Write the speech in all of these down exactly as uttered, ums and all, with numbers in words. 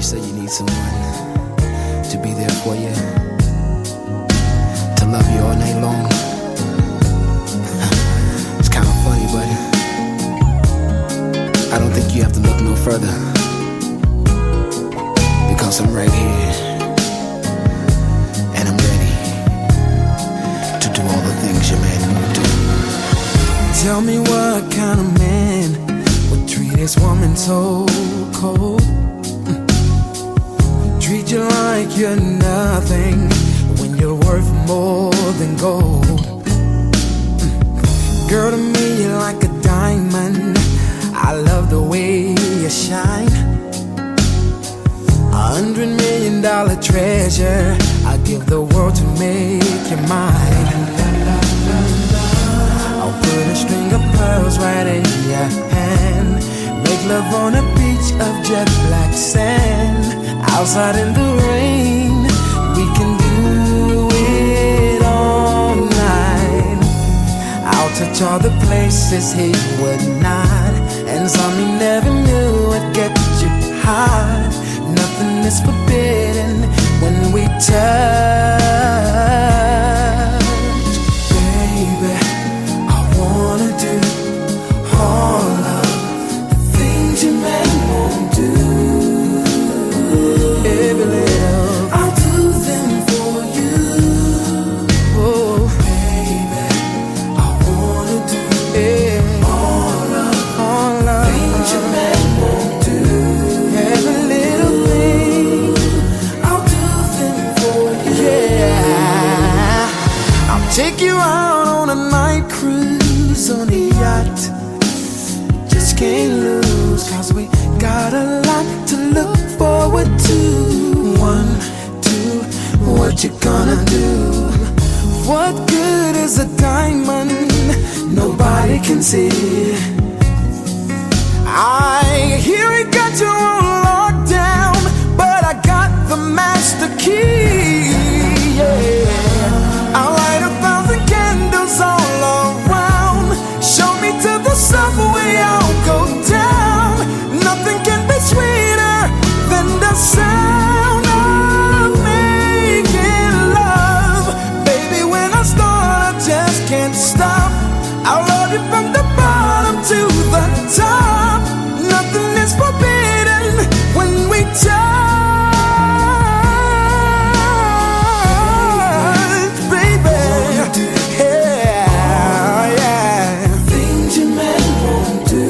say you need someone to be there for you, to love you all night long. It's kind of funny, but I don't think you have to look no further, because I'm right here, and I'm ready to do all the things your man won't do. Tell me what kind of man would treat his woman so cold, mm. Treat you like you're nothing when you're worth more than gold, mm. Girl, to me you're like a diamond. I love the way you shine. A hundred million dollar treasure, I'd give the world to make you mine. I'll put a string of pearls right in your hand, make love on a beach of jet black sand. Outside in the rain, we can do it all night. I'll touch all the places he would not, and some he never knew would get you hot. Nothing is forbidden when we touch. Baby, I wanna do all of the things your man won't do. Every little, I'll do them for you. Oh, baby, I wanna do yeah. all of all of the things your man won't do. Every little thing, I'll do them for you. Yeah, I'll take you out on a night cruise on a yacht. Just can't lose, cause we got a lot to look forward to. One, two, what you gonna do? What good is a diamond nobody can see? I hear it got you on lockdown, but I got the master key. Yeah, I'll light a thousand candles all around. Show me to the subway, I'll go down. Nothing can be sweeter than the sound of making love. Baby, when I start, I just can't stop. I'll love you from the bottom to the top. Nothing is forbidden when we touch, baby. Yeah, yeah. Things your man won't do.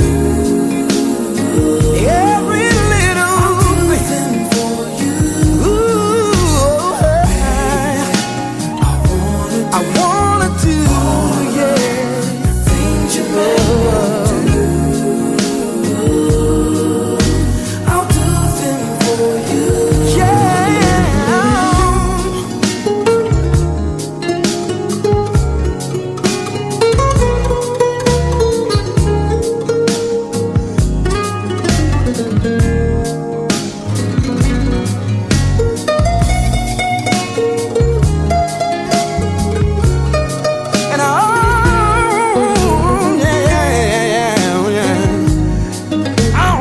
Every little, I'll do them for you. Ooh, baby, I wanna do, I wanna do yeah. Things your man won't do. I'll do them for you. Yeah. And oh, yeah, yeah, yeah, yeah. Oh.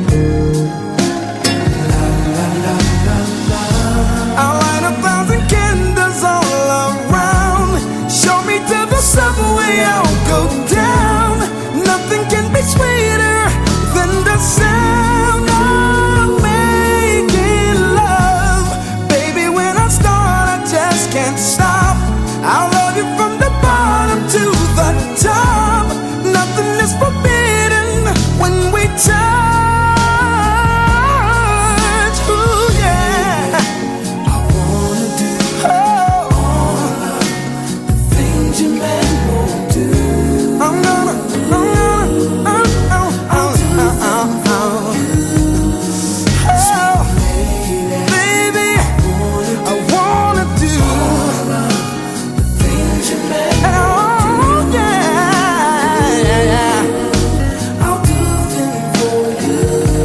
I'll light a thousand candles all around. Show me to the subway, I'll go down. Nothing can be sweeter than the sound of making love. Baby, when I start, I just can't stop. I'll love you from the bottom to the top. Nothing is forbidden when we touch. Ooh, yeah. I wanna do all of the things your man won't do. I'm gonna, I'm gonna, I'm, I'm, I'm, I'm, I'm, oh, baby, I wanna do all of the things your man won't do. Oh, yeah, yeah, yeah. I'll do them for you.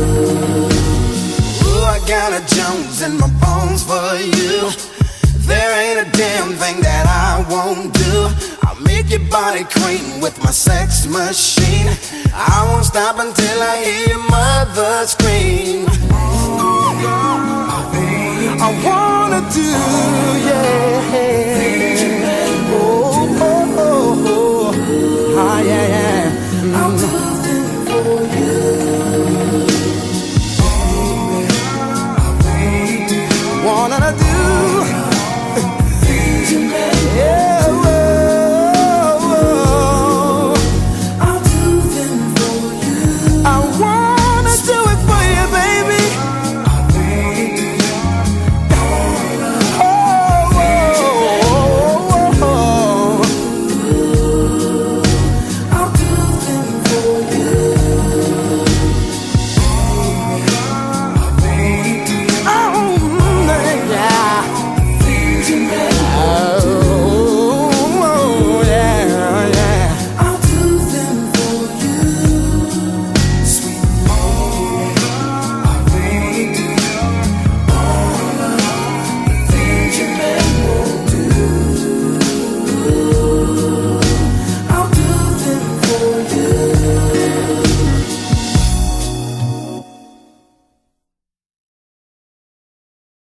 Ooh, I got a Jones in my bones for you. There ain't a damn thing that I won't do. I'll make your body cream with my sex machine. I won't stop until I hear your mother scream. I wanna do, yeah.